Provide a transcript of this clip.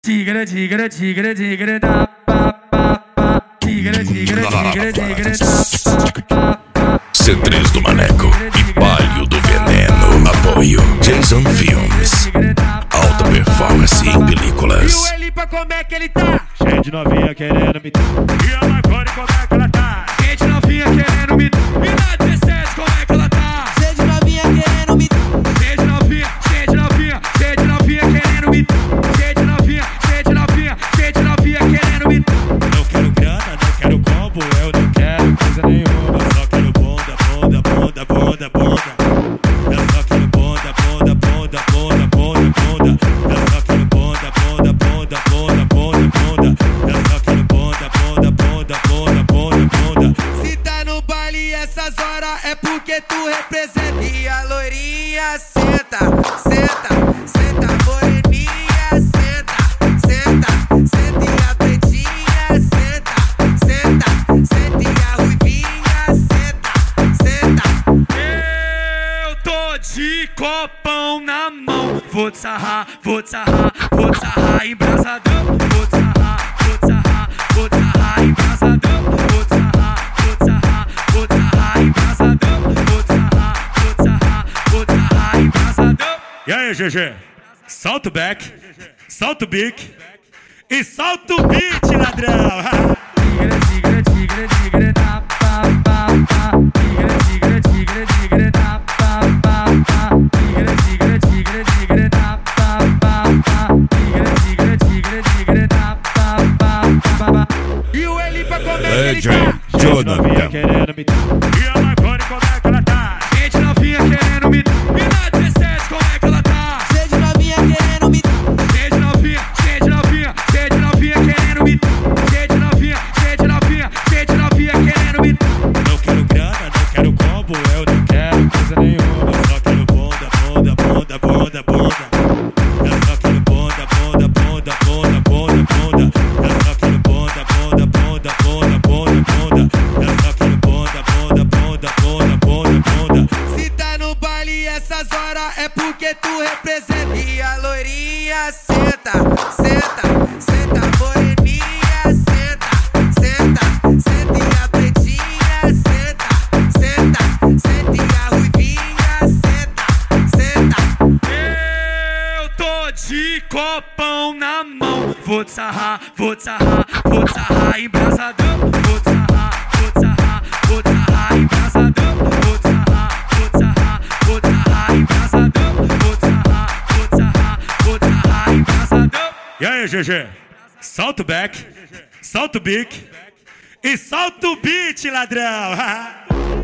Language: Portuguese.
Tigre, tigre, tigre, tigre, da, pa, pa, pa. Tigre, tigre, tigre, tigre, da, pa, pa. C3 do Maneco e Palio do Veneno. Apoio Jason Filmes. Alta performance em películas. E o Elipa, como é que ele tá? Cheio de novinha querendo me... E a Marconi, como é que ela tá? Cheio de novinha querendo me... E na 17, como é que ela tá? Cheio de novinha querendo me... Cheio de novinha, cheio de novinha, cheio de novinha querendo me... Cheio de novinha, cheio de novinha, cheio de novinha querendo me... Não quero grana, não quero combo, eu não quero coisa nenhuma. Só quero bonda, bonda, bonda, bonda, bonda. Eu só quero bonda, bonda, bonda, bonda, bonda, bonda. Eu só quero bonda, bonda, bonda, bonda, bonda, bonda. Eu só quero bonda, bonda, bonda, bonda, bonda, bonda. Se tá no baile essas horas é porque tu representa. E a loirinha senta, senta, senta, moreninha senta, senta, senta. E a pretinha senta, senta, senta. E a ruivinha senta, senta. Eu tô de copão na mão. Vou te sarrar, vou te sarrar, vou te sarrar embrasadão. Vou te sarrar, vou te sarrar, vou te sarrar embrasadão. Vou te sarrar, vou te sarrar, vou te sarrar embrasadão. Vou te sarrar, vou te sarrar, vou te sarrar embrasadão. E aí, GG? Solta o back, solta o bique e solta o beat, ladrão. Tigre, tigre, tigre, tigre, da, pa, pa, pa. Tigre, tigre, tigre, tigre, da, pa, pa, pa. Tigre, tigre, tigre, tigre, da, pa, pa, pa. Tigre, tigre, tigre, tigre, da, pa, pa, pa, pa. E o Elipa, como é que ele tá? Cheio de novinha querendo me... E a Marconi, como é que ela tá? Gente novinha querendo me... E na 17, como é que ela tá? Cheio de novinha querendo me... Cheio de novinha, cheio de novinha, cheio de novinha querendo me... Cheio de novinha, cheio de novinha, cheio de novinha querendo me... Não quero grana, não quero combo, eu não quero coisa nenhuma. Só quero bonda, bonda, bonda, bonda, bonda. Eu só quero bonda, bonda, bonda, bonda, bonda, bonda. Eu só quero bonda, bonda, bonda, bonda, bonda, bonda. Eu só quero bonda, bonda, bonda, bonda, bonda, bonda. Se tá no baile essas horas é porque tu representa. E a loirinha senta, senta, senta, moreninha senta, senta, senta. E a pretinha senta, senta, senta. E a ruivinha senta, senta. Eu tô de copão na mão. Vou te sarrar, vou te sarrar, vou te sarrar embrasadão. Vou te sarrar, vou te sarrar, vou te sarrar embrasadão. Vou te sarrar, vou te sarrar, vou te sarrar embrasadão. Vou te sarrar, vou te sarrar, vou te sarrar embrasadão. E aí, GG? Solta o back, solta o bique e solta o beat, ladrão.